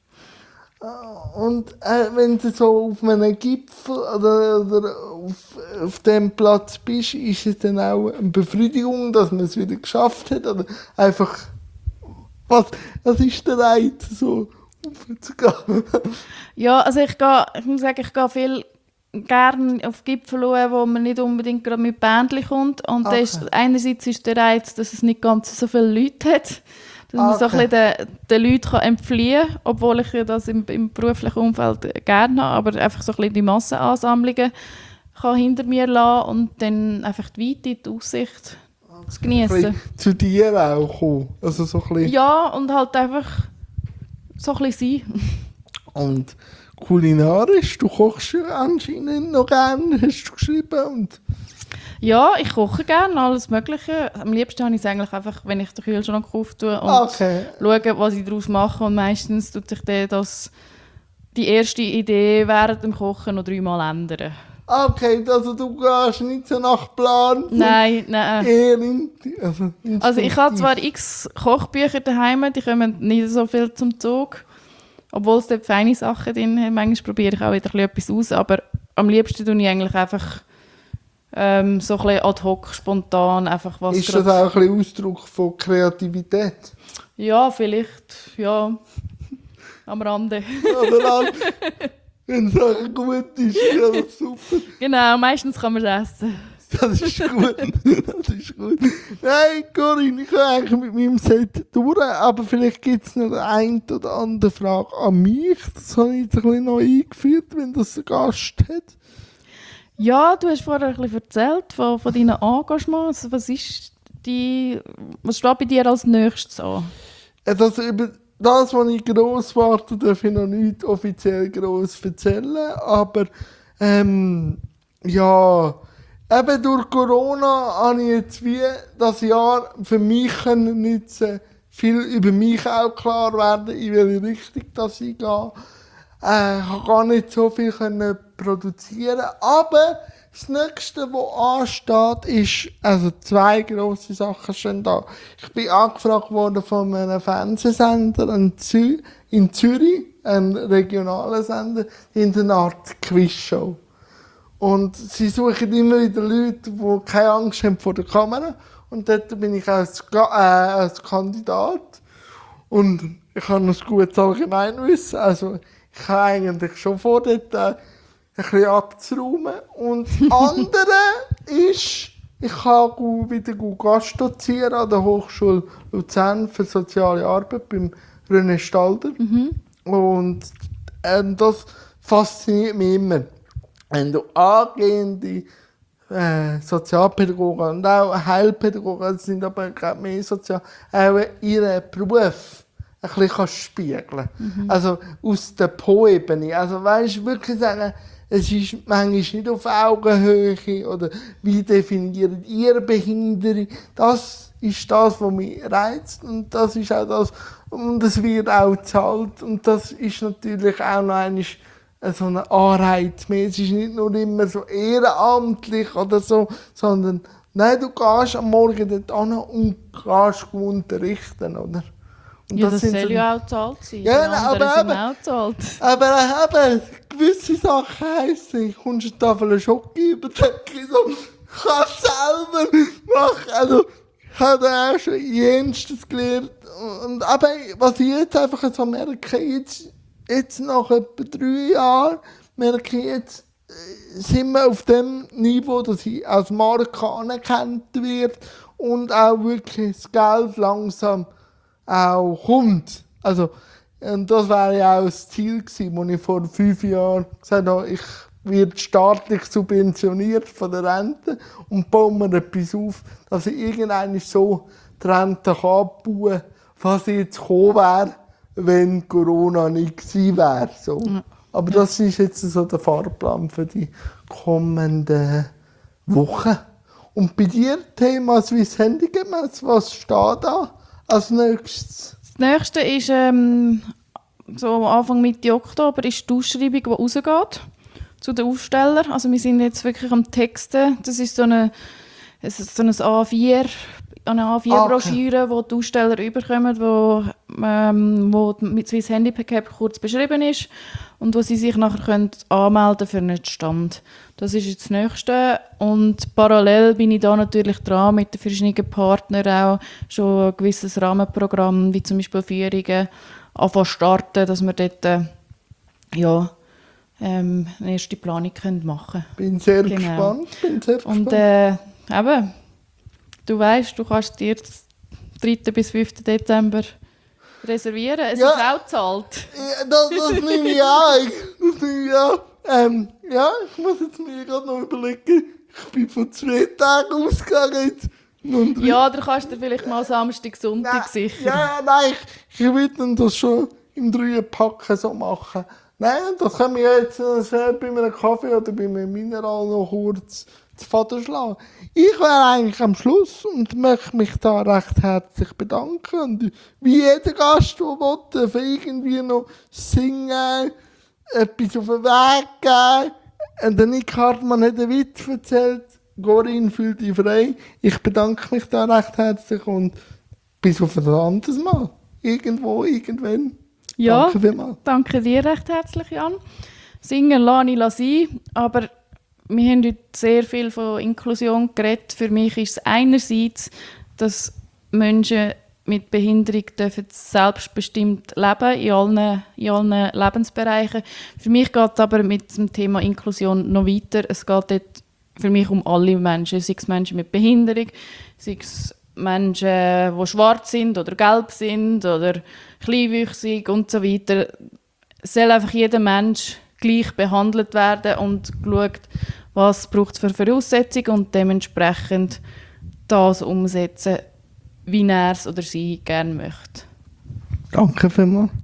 Ah, Und äh, wenn du so auf einem Gipfel oder, oder auf, auf dem Platz bist, ist es dann auch eine Befriedigung, dass man es wieder geschafft hat? Oder einfach, was, was ist der Reiz, so aufzugehen? Ja, also ich, gehe, ich muss sagen, ich gehe viel gerne auf Gipfel schauen, wo man nicht unbedingt gerade mit Bändchen kommt. Und Okay. das ist, einerseits ist der Reiz, dass es nicht ganz so viele Leute hat. Dass man so ein Okay. bisschen den, den Leuten kann entfliehen kann, obwohl ich ja das im, im beruflichen Umfeld gerne habe, aber einfach so ein bisschen die Massenansammlungen kann hinter mir lassen und dann einfach die Weite, die Aussicht zu Ein genießen. bisschen zu dir auch kommen. Also so ein bisschen. Ja, und halt einfach so ein bisschen sein. Und kulinarisch, du kochst ja anscheinend noch gerne, hast du geschrieben. Und Ja, ich koche gerne, alles Mögliche. Am liebsten habe ich es eigentlich einfach, wenn ich den Kühlschrank auftue und okay. schaue, was ich daraus mache. Und meistens tut sich dann das, die erste Idee während dem Kochen noch dreimal ändern. Okay, also du gehst nicht so nach Plan. Nein, nein. Eher in, also, Also ich habe zwar x Kochbücher daheim, die kommen nicht so viel zum Zug. Obwohl es dort feine Sachen drin hat. Manchmal probiere ich auch wieder ein bisschen etwas aus, aber am liebsten tue ich eigentlich einfach ähm, so ein bisschen ad hoc, spontan. Einfach was Ist das auch ein bisschen Ausdruck von Kreativität? Ja, vielleicht, ja, am Rande. Oder an, wenn es auch gut ist, ja, das ist super. Genau, meistens kann man es essen. Das ist gut, das ist gut. Nein, Corinne, ich habe eigentlich mit meinem Set durch, aber vielleicht gibt es noch eine oder andere Frage an mich. Das habe ich jetzt ein bisschen noch eingeführt, wenn das ein Gast hat. Ja, du hast vorher ein bisschen erzählt von, von deinen Engagements. Was ist die, was steht bei dir als nächstes an? Das, über das, was ich gross warte, darf ich noch nicht offiziell gross erzählen, aber ähm, ja, eben durch Corona habe ich jetzt wie das Jahr für mich können nutzen, viel über mich auch klar werden, in welche Richtung das ich gehe. Äh, ich konnte gar nicht so viel können produzieren, aber das Nächste, was ansteht, ist, also zwei grosse Sachen stehen da. Ich bin angefragt worden von einem Fernsehsender in, Zü- in Zürich, einem regionalen Sender, in einer Art Quizshow. Und sie suchen immer wieder Leute, die keine Angst haben vor der Kamera. Und dort bin ich als, Ga- äh, als Kandidat. Und ich habe ein gutes Allgemeinwissen. Also ich habe eigentlich schon vor, dort äh, ein bisschen abzuräumen. Und das andere ist, ich kann gut, wieder gut Gastdozieren an der Hochschule Luzern für soziale Arbeit beim René Stalder. Mhm. Und ähm, das fasziniert mich immer. Wenn du angehende äh, Sozialpädagogen und auch Heilpädagogen, das sind aber gerade mehr Sozial, auch ihren Beruf ein bisschen kannst spiegeln. Mhm. Also aus der Po-Ebene. Also weißt du, wirklich sagen, es ist manchmal nicht auf Augenhöhe oder wie definiert ihr Behinderung. Das ist das, was mich reizt und das ist auch das, und es wird auch gezahlt und das ist natürlich auch noch einmal so eine Anreiz mehr. Es ist nicht nur immer so ehrenamtlich oder so, sondern nein, du gehst am Morgen dort hin und gehst unterrichten, oder? Und ja, das, das soll so, ja auch gezahlt sein. Ja, die anderen aber, sind auch gezahlt. Aber eben, gewisse Sachen heissen, kommst du eine Tafel Schoki über, denke ich so, ich kann es selber machen. Also, ich habe da auch schon jenstes gelernt. Und eben, was ich jetzt einfach so merke, jetzt, jetzt nach etwa drei Jahren, merke ich jetzt, sind wir auf dem Niveau, dass ich als Marke anerkannt wird und auch wirklich das Geld langsam auch kommt. Also, und das wäre ja auch das Ziel gewesen, als ich vor fünf Jahren gesagt habe, ich werde staatlich subventioniert von der Rente und baue mir etwas auf, dass ich irgendwann so die Rente abbauen kann, was jetzt gekommen wäre, wenn Corona nicht gewesen wäre. So. Ja. Aber das ist jetzt so der Fahrplan für die kommenden Wochen. Und bei dir, Thema Swiss Handicap, was steht da als nächstes? Das nächste ist, ähm, so Anfang Mitte Oktober, ist die Ausschreibung, die rausgeht zu den Ausstellern. Also wir sind jetzt wirklich am Texten. Das ist so eine, es ist so ein A vier, eine A vier Broschüre, okay, die die Aussteller überkommen, wo, ähm, wo mit Swiss Handicap kurz beschrieben ist und wo sie sich nachher können anmelden für einen Stand. Das ist jetzt das Nächste. Und parallel bin ich da natürlich dran, mit den verschiedenen Partnern auch schon ein gewisses Rahmenprogramm, wie zum Beispiel Führungen, anfangen zu starten, dass wir dort äh, ja, ähm, eine erste Planung können machen können. Bin sehr genau. gespannt. Bin sehr gespannt. Und äh, eben, du weißt, du kannst dir dritten bis fünften Dezember reservieren. Es ja, ist auch gezahlt. Ja, das, das nehme ich an. Das nehme ich an. Ähm, ja, ich muss jetzt mir gerade noch überlegen. Ich bin von zwei Tagen ausgegangen. Ja, du kannst dir vielleicht mal Samstag, Sonntag nein, sicher. Ja, nein, ich, ich würde das schon im Dreierpacken so machen. Nein, das können wir jetzt äh, bei einem Kaffee oder bei einem Mineral noch kurz zu Vater schlagen. Ich wäre eigentlich am Schluss und möchte mich da recht herzlich bedanken. Und wie jeder Gast, der will, für irgendwie noch singen, etwas auf den Weg geben. Und der Nick Hartmann hat einen Witz erzählt. Corinne, fühl dich frei. Ich bedanke mich da recht herzlich und bis auf ein anderes Mal. Irgendwo, irgendwann. Ja, Danke vielmals. danke dir recht herzlich, Jan. Singen lasse ich sein, aber wir haben heute sehr viel von Inklusion geredet. Für mich ist es einerseits, dass Menschen mit Behinderung dürfen selbstbestimmt leben in allen, in allen Lebensbereichen. Für mich geht es aber mit dem Thema Inklusion noch weiter. Es geht dort für mich um alle Menschen, sei es Menschen mit Behinderung, sei es Menschen, die schwarz sind oder gelb sind oder kleinwüchsig und so weiter. Es soll einfach jeder Mensch gleich behandelt werden und geschaut, was braucht es für Voraussetzungen und dementsprechend das umsetzen, wie er es oder sie gerne möchte. Danke vielmals.